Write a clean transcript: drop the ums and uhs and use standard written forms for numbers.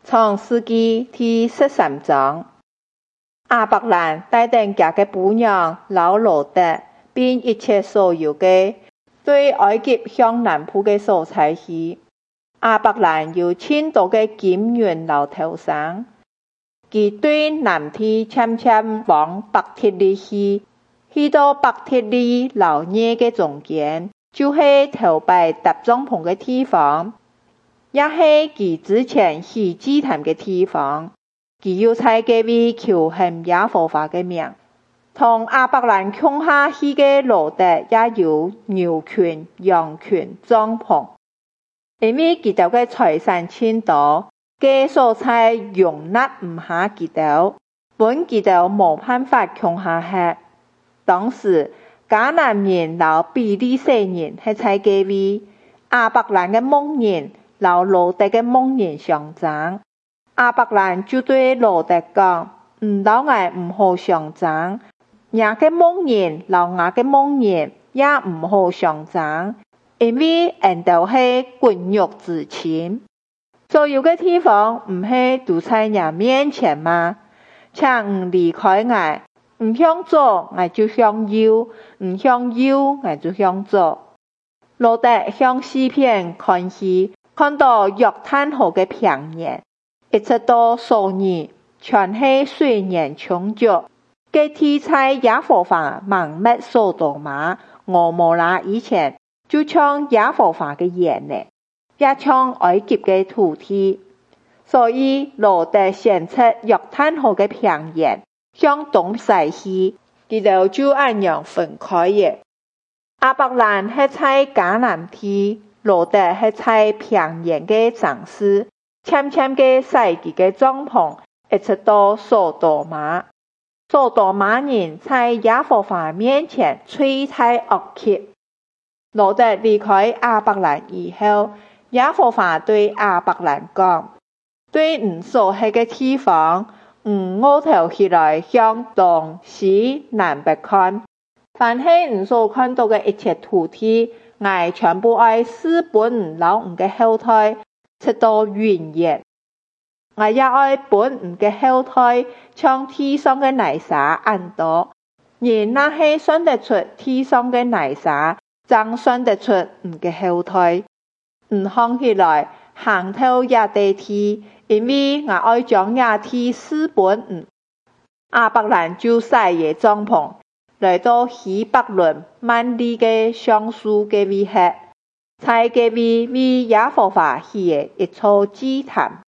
創世記第13章，亞伯蘭帶定家嘅婦娘老羅德，並一切所有嘅，對埃及向南部嘅所在去。亞伯蘭有千多嘅金元老頭生，佢對南地漸漸往伯特利去到伯特利老耶嘅中間，就是頭擺搭帳篷嘅地方。也是佢之前去祭壇嘅地方，佢要在嗰位求恨耶和華嘅名。同亞伯蘭共下去嘅羅德也有牛群、羊群、帳篷，因為佢哋嘅財產千多，嘅所在容納唔下佢哋，本佢哋冇辦法共下吃。當時迦南人老比利洗人係在嗰位，亞伯蘭嘅牧人老羅德嘅牧人相爭，亞伯蘭就對羅德講：老我唔好相爭，也嘅牧人老我嘅牧人也唔好相爭，因為人都係骨肉之親。所有嘅地方唔係都在人面前嗎？請唔離開我，唔向左我就向右，唔向右我就向左。羅德向西邊看去，看到約旦河嘅平原，一直到所爾，全係水源充足。嘅地在耶和華盲目所多瑪、蛾摩拉以前，就像耶和華嘅眼呢，也像埃及嘅土地。所以羅德選出約旦河嘅平原，向東西去，佢哋就按樣分開嘅。亞伯蘭係在迦南地，羅德係在平原嘅長勢，漸漸嘅使佢嘅帳篷，一直到所多瑪。所多瑪人在耶和華面前吹太惡極。羅德離開亞伯蘭以後，耶和華對亞伯蘭講：對所去嘅地方，我頭起來向東西南北看，凡係所看到嘅一切土地，我全部愛施本老嘅後代，直到永遠。我也愛本嘅後代，像地上嘅泥沙安多。而那係算得出地上嘅泥沙，正算得出嘅後代。行起來，行透也地地，因為我愛將也地施本。亞伯蘭就曬野帳篷，來到希伯倫萬里嘅橡樹嘅位下，在嗰位為耶和華起嘅一座祭壇。